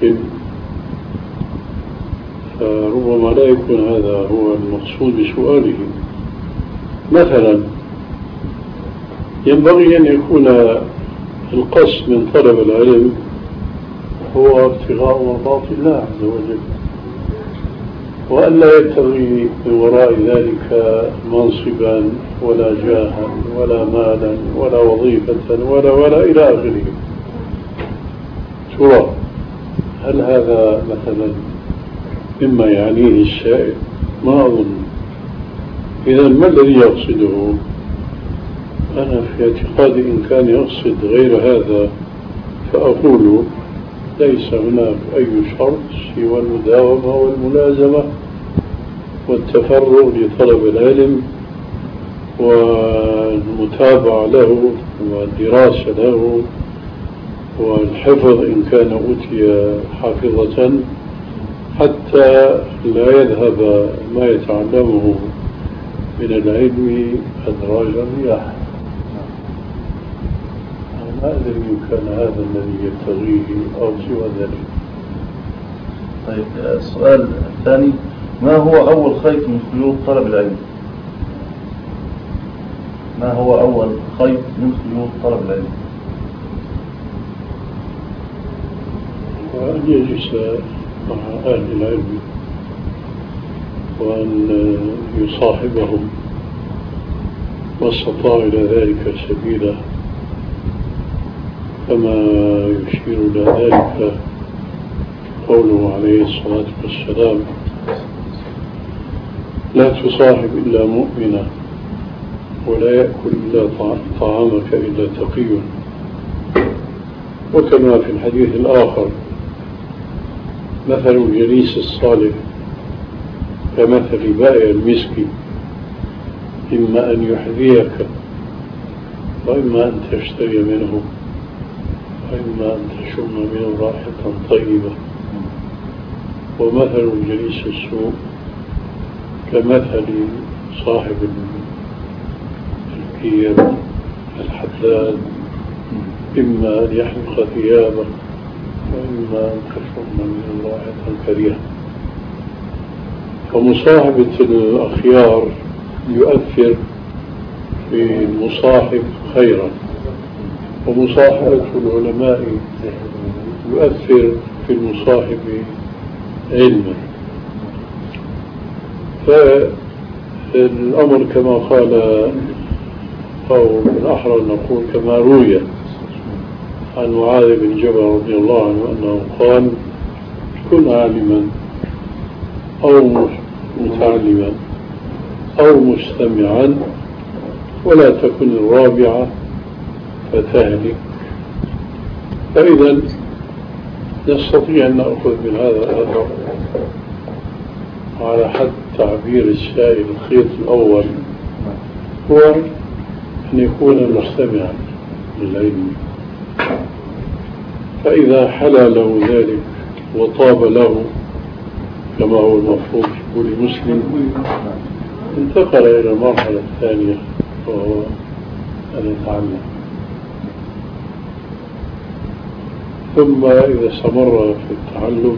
فربما لا يكون هذا هو المقصود بسؤاله. مثلا ينبغي أن يكون القصد من طلب العلم هو ابتغاء مرضات الله عز وجل، وأن لا يبتغي من وراء ذلك منصبا ولا جاها ولا مالا ولا وظيفة ولا ولا إلى آخره. ترى هل هذا مثلا مما يعنيه السائل؟ ما أظن. إذا ما الذي يقصده؟ أنا في اعتقادي إن كان يقصد غير هذا فأقول ليس هناك أي شرط سوى المداومة والملازمة والتفرغ لطلب العلم والمتابعة له والدراسة له والحفظ إن كان أوتي حافظة، حتى لا يذهب ما يتعلمه من العلم أدراج الرياح. ما أدري إن كان هذا الذي يبتغيه أو سوى ذلك. طيب السؤال الثاني: ما هو أول خيط من خيوط طلب العلم؟ ما هو أول خيط من خيوط طلب العلم؟ وأن يجلس مع أهل العلم وأن يصاحبهم واستطاع إلى ذلك سبيلا، كما يشير إلى ذلك قوله عليه الصلاة والسلام: لا تصاحب إلا مؤمنا ولا يأكل إلا طعامك إلا تقي. وكما في الحديث الآخر: مثل الجليس الصالح كمثل بائع المسك، إما أن يحذيك وإما أن تشتري منه وإما أن تشم منه رائحة طيبة. ومثل الجليس السوء كمثل صاحب الكير الحداد، إما أن يحرق ثيابه وإما أن تشم منه رائحة كريهة. فمصاحبة الأخيار يؤثر في المصاحب خيرا، ومصاحبة العلماء يؤثر في المصاحب علما. فالأمر كما قال، أو بالأحرى نقول كما روي عن معاذ بن جبل رضي الله عنه أنه قال: كن عالما أو متعلما أو مستمعا ولا تكن الرابعة فتهلك. فإذا نستطيع أن نأخذ من هذا الأثر على حد تعبير السائل الخيط الأول هو أن يكون مستمعا للعلم، فإذا حلى له ذلك وطاب له كما هو المفروض في كل مسلم انتقل إلى المرحلة الثانية وهو أن يتعلم. ثم إذا استمر في التعلم،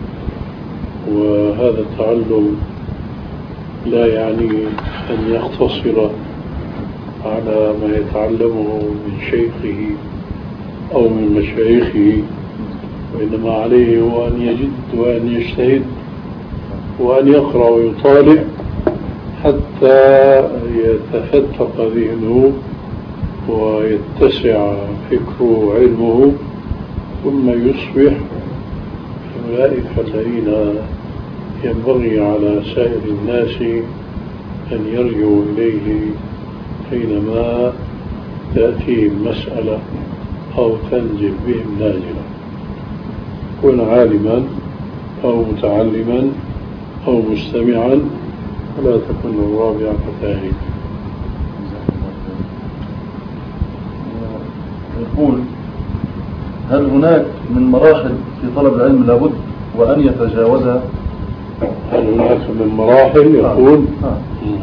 وهذا التعلم لا يعني أن يقتصر على ما يتعلمه من شيخه أو من مشايخه، وإنما عليه هو أن يجد وأن يجتهد وأن يقرأ ويطالع حتى يتفتق ذهنه ويتسع فكره وعلمه، ثم يصبح أولئك الذين ينبغي على سائر الناس أن يرجعوا إليه حينما تأتيهم مسألة أو تنزل بهم نازلة. كن عالما أو متعلما أو مستمعا ولا تكن الرابعة فتاهي. يقول: هل هناك من مراحل في طلب العلم لابد وأن يتجاوزها؟ هل هناك من مراحل يقول؟ آه. آه.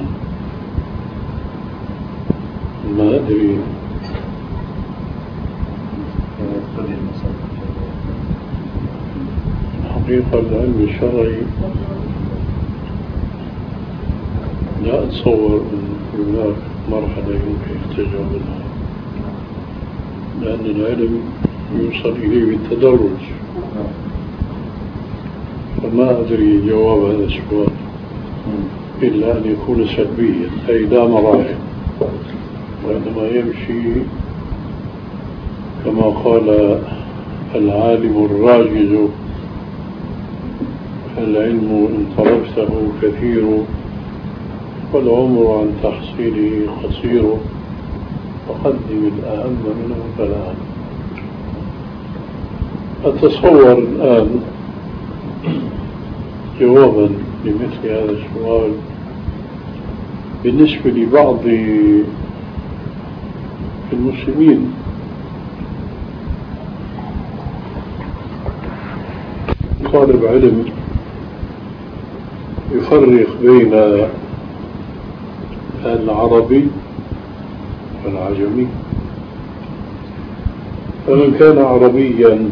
ما أدري. حقيقة العلم الشرعي لا أتصور أن هناك مرحلة يمكن تجاوزها، لأن العلم يوصل إليه بالتدرج، فما أدري جواب هذا السؤال إلا أن يكون سلبيا، أي لا مراحل، وإنما يمشي كما قال العالم الراجز: العلم إن طلبته كثير والعمر عن تحصيله قصير، فقدم الأهم منه فالآن. أتصور الآن جوابا لمثل هذا السؤال بالنسبة لبعض المسلمين. طالب علم يفرق بين العربي والعجمي، فمن كان عربيا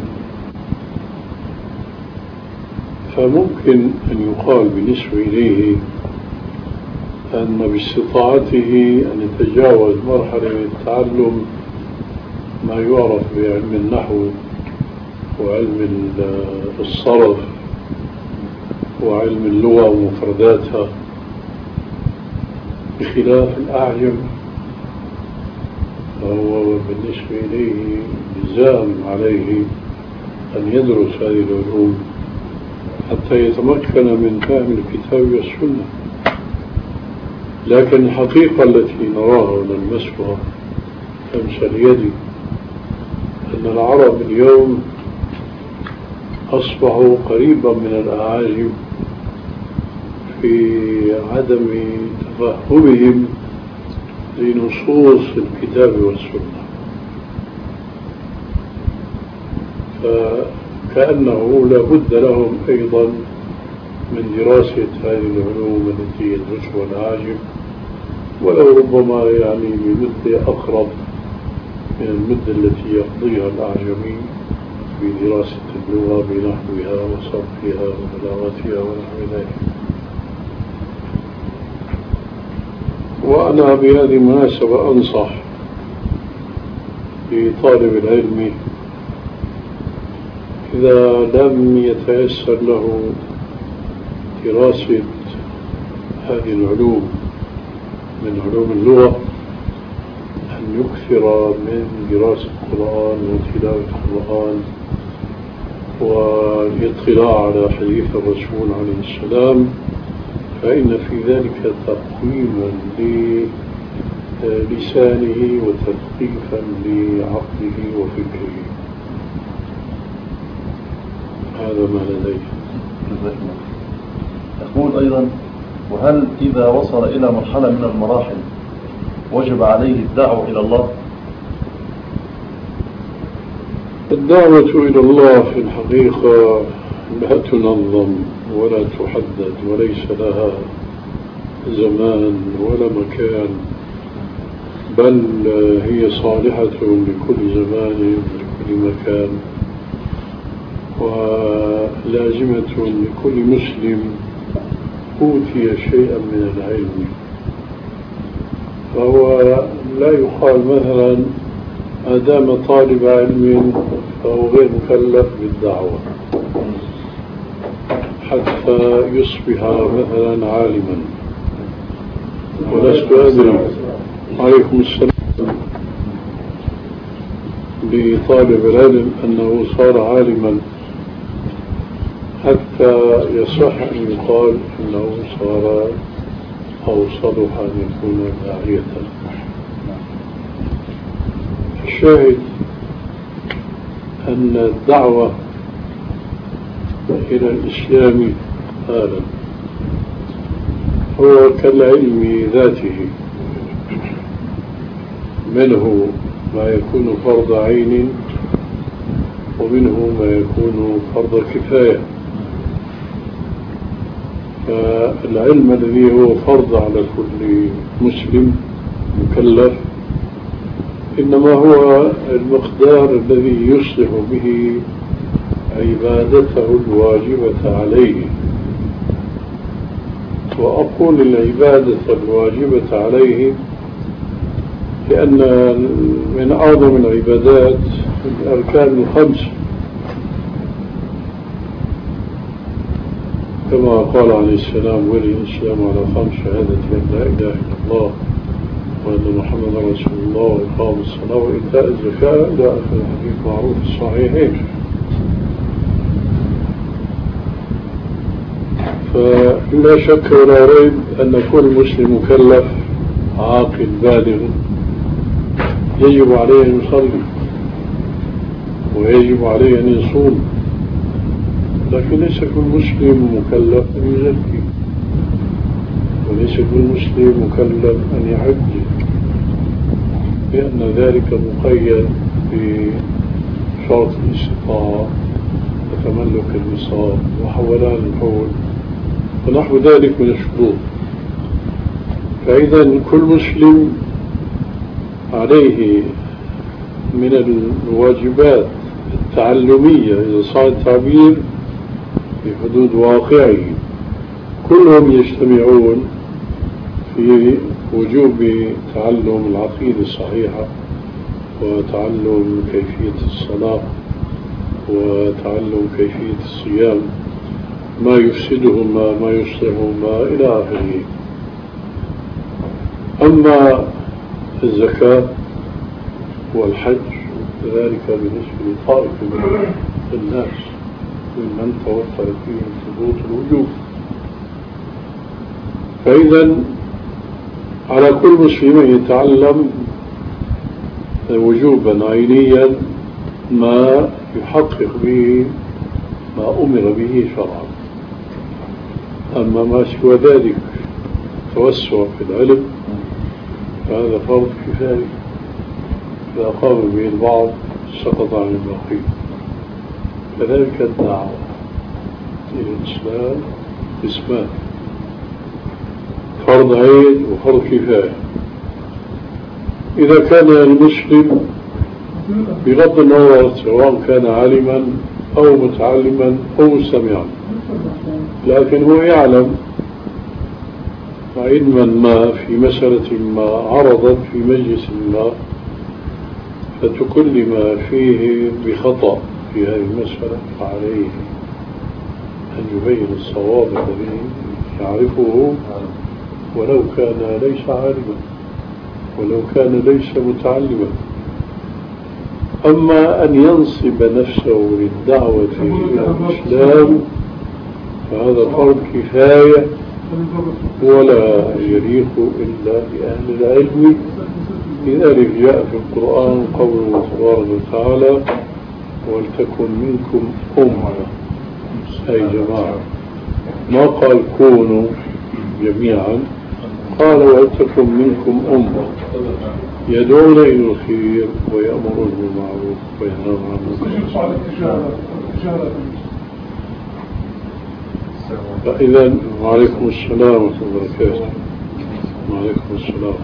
فممكن أن يقال بالنسبة إليه أن باستطاعته أن يتجاوز مرحلة من التعلم ما يعرف بعلم النحو وعلم الصرف وعلم اللغة ومفرداتها، بخلاف الأعجم فهو بالنسبة إليه لزام عليه أن يدرس هذه العلوم حتى يتمكن من فهم الكتاب والسنة. لكن الحقيقة التي نراها ونلمسها تمثل يدي أن العرب اليوم أصبحوا قريبا من الأعاجم في عدم تفهمهم لنصوص الكتاب والسنة، فكأنه لا بد لهم أيضا من دراسة هذه العلوم التي يدرسها الأعاجم، ولو ربما يعني بمدة أقرب من المدة التي يقضيها الأعجمي في دراسة اللغة بنحوها وصرفها وبلاغتها ونحو ذلك. وأنا بهذه المناسبة أنصح لطالب العلم إذا لم يتيسر له دراسة هذه العلوم من علوم اللغة أن يكثر من دراسة القرآن وتلاوة القرآن والاطلاع على حديث الرسول عليه السلام، فإن في ذلك تقويما للسانه وتثقيفا لعقله وفكره. هذا ما لدي. يقول أيضا: وهل إذا وصل إلى مرحلة من المراحل وجب عليه الدعوة إلى الله؟ الدعوة إلى الله في الحقيقة لا تنظم ولا تحدد وليس لها زمان ولا مكان، بل هي صالحة لكل زمان ولكل مكان، ولازمة لكل مسلم أوتي شيئا من العلم. فهو لا يقال مثلا ما دام طالب علم فهو غير مكلف بالدعوة حتى يصبح مثلا عالما. ولست أدري، عليكم السلام، لطالب العلم أنه صار عالما حتى يصح أن يقال أنه صار أو صلح أن يكون داعية. الشاهد أن الدعوة إلى الإسلام هذا هو كالعلم ذاته، منه ما يكون فرض عين ومنه ما يكون فرض كفاية. فالعلم الذي هو فرض على كل مسلم مكلف إنما هو المقدار الذي يصلح به عبادته الواجبة عليه. وأقول العبادة الواجبة عليه لأن من أعظم العبادات الأركان الخمس، كما قال عليه السلام: ولي الإسلام على خمس: شهادة أن لا إله إلا الله وأن محمدا رسول الله وإقام الصلاة وإيتاء الزكاة إلى آخر الحديث معروف في الصحيحين. فلا شك ولا ريب أن كل مسلم مكلف عاقل بالغ يجب عليه أن يصلي ويجب عليه أن يصوم، لكن ليس كل مسلم مكلف أن يزكي، وليس كل مسلم مكلف أن يحج، لأن ذلك مقيد بشرط الاستطاعة وتملك النصاب وحولان الحول ونحو ذلك من الشروط. فإذا كل مسلم عليه من الواجبات التعلمية إذا صار التعبير في حدود واقعه كلهم يجتمعون في وجوب تعلم العقيدة الصحيحة وتعلم كيفية الصلاة وتعلم كيفية الصيام، ما يفسدهما ما يصلحهما إلى آخره. أما الزكاة والحج ذلك بالنسبة لطائفة من الناس ممن توفر فيهم ثبوت الوجوب. فإذا على كل مسلم يتعلم وجوبا عينيا ما يحقق به ما أمر به شرعا. أما ما سوى ذلك توسع في العلم فهذا فرض كفاية، إذا قام به البعض سقط عن الباقين. كذلك الدعوة إلى الإسلام قسمان: فرض عين وفرض كفاية. إذا كان المسلم بغض النظر سواء كان عالما أو متعلما أو مستمعا لكن هو يعلم علما ما في مسألة ما عرضت في مجلس ما فتكلم فيه بخطأ في هذه المسألة، فعليه أن يبين الصواب الذي يعرفه ولو كان ليس عالما ولو كان ليس متعلما. أما أن ينصب نفسه للدعوة إلى الإسلام فهذا فرض كفاية ولا يليق إلا بأهل العلم. لذلك جاء في القرآن قوله تبارك وتعالى: ولتكن منكم أمة، أي جماعة، ما قال كونوا جميعا، قال ولتكن منكم أمة يدعون إلى الخير ويأمرون بالمعروف وينهون عن المنكر. فإذا وعليكم السلام ورحمة الله وبركاته. وعليكم السلام.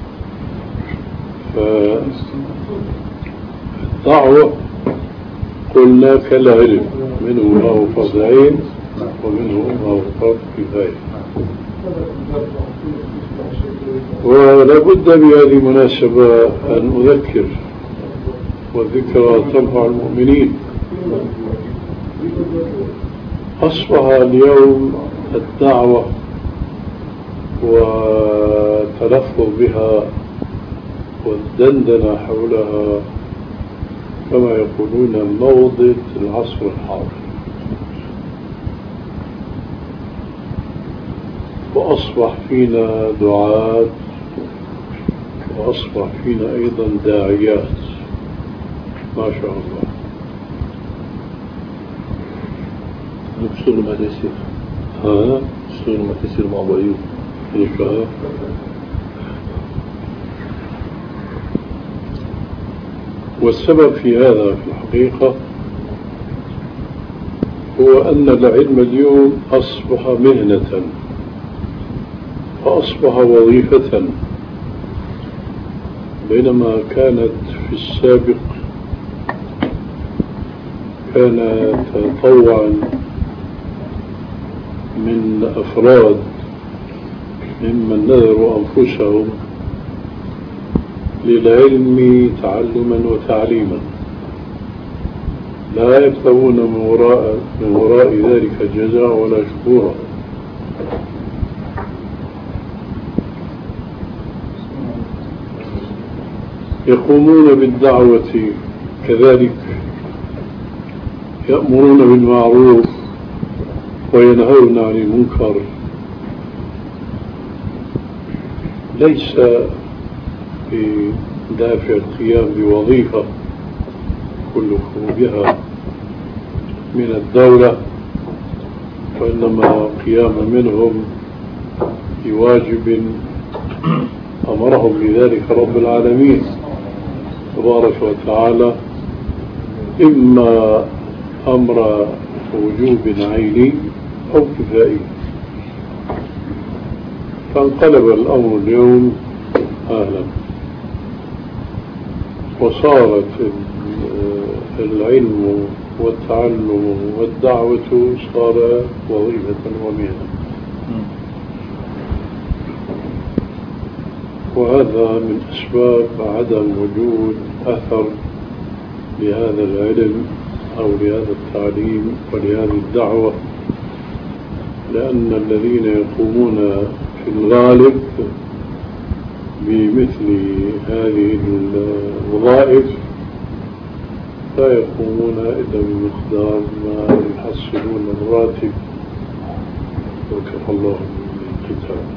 فالدعوة قلنا كالعلم، منه ما هو فرض عين ومنه ما هو فرض كفاية. ولا بد بهذه المناسبة أن أذكر، والذكرى تنفع المؤمنين. أصبح اليوم الدعوة وتلفظ بها والدندنة حولها كما يقولون موضة العصر الحاضر، وأصبح فينا دعاة وأصبح فينا أيضا داعيات ما شاء الله. نفسه ما تيسير ها نفسه ما تيسير مع أبو أيوب. والسبب في هذا في الحقيقة هو أن العلم اليوم أصبح مهنة وأصبح وظيفة، بينما كانت في السابق كان تطوعا من أفراد ممن نذروا أنفسهم للعلم تعلما وتعليما، لا يبتغون من وراء من وراء ذلك جزاء ولا شكورا. يقومون بالدعوة كذلك، يأمرون بالمعروف وينهون عن المنكر، ليس بدافع القيام بوظيفة كل خروجها من الدولة، وإنما قيام منهم بواجب أمرهم بذلك رب العالمين تبارك وتعالى، إما أمر وجوب عيني أو كفائي. فانقلب الأمر اليوم أهلا، وصارت العلم والتعلم والدعوة صار وظيفة ومهنة، وهذا من أسباب عدم وجود أثر لهذا العلم أو لهذا التعليم ولهذه الدعوة، لأن الذين يقومون في الغالب بمثل هذه الوظائف لا يقومون إلا بمقدار ما يحصلون الراتب وكفى الله من القتال.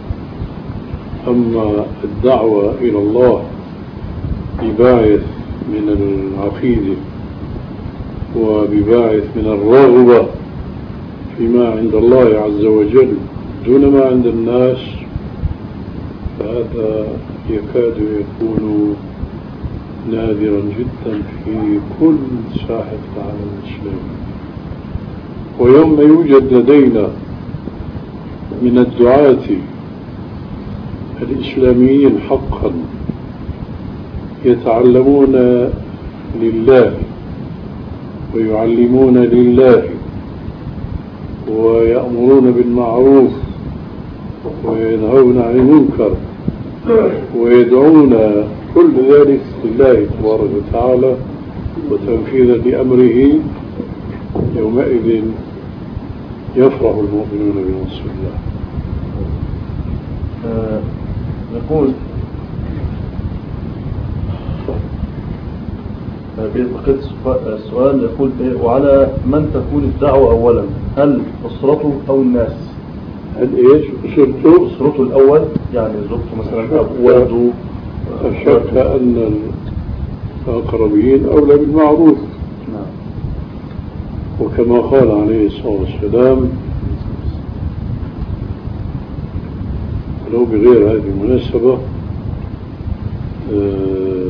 أما الدعوة إلى الله بباعث من العقيدة وبباعث من الرغبة فيما عند الله عز وجل دون ما عند الناس، فهذا يكاد يكون نادرا جدا في كل ساحة العالم الإسلامي. ويوم يوجد لدينا من الدعاة الإسلاميين حقا يتعلمون لله ويعلمون لله ويأمرون بالمعروف وينهون عن المنكر ويدعون كل ذلك لله تبارك وتعالى وتنفيذا لأمره، يومئذ يفرح المؤمنون بنصر الله. آه يقول بقيت السؤال، يقول وعلى من تكون الدعوة أولا، هل أسرته أو الناس؟ هل إيش أسرته؟ أسرته الأول، يعني زوجته مثلا أو ولده. أشك أن الأقربين أولى بالمعروف. نعم. وكما قال عليه الصلاة والسلام، ولو بغير هذه المناسبة، آه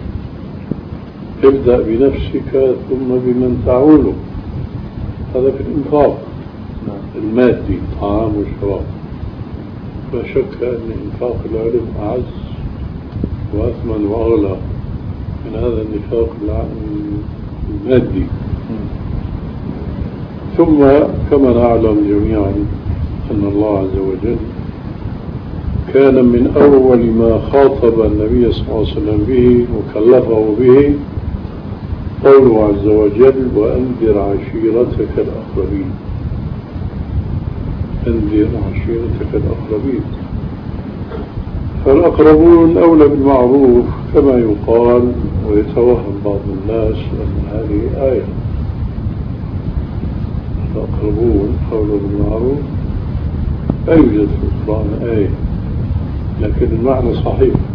ابدأ بنفسك ثم بمن تعوله. هذا في الإنفاق المادي، طعام وشراب. لا شك أن إنفاق العلم أعز وأثمن وأغلى من هذا النفاق المادي. ثم كما نعلم جميعا أن الله عز وجل كان من أول ما خاطب النبي صلى الله عليه وسلم به وكلفه به قوله عز وجل: وأنذر عشيرتك الأقربين. أنذر عشيرتك الأقربين. فالأقربون أولى بالمعروف كما يقال، ويتوهم بعض الناس أن هذه آية. الأقربون أولى بالمعروف لا يوجد في القرآن آية، لكن المعنى صحيح.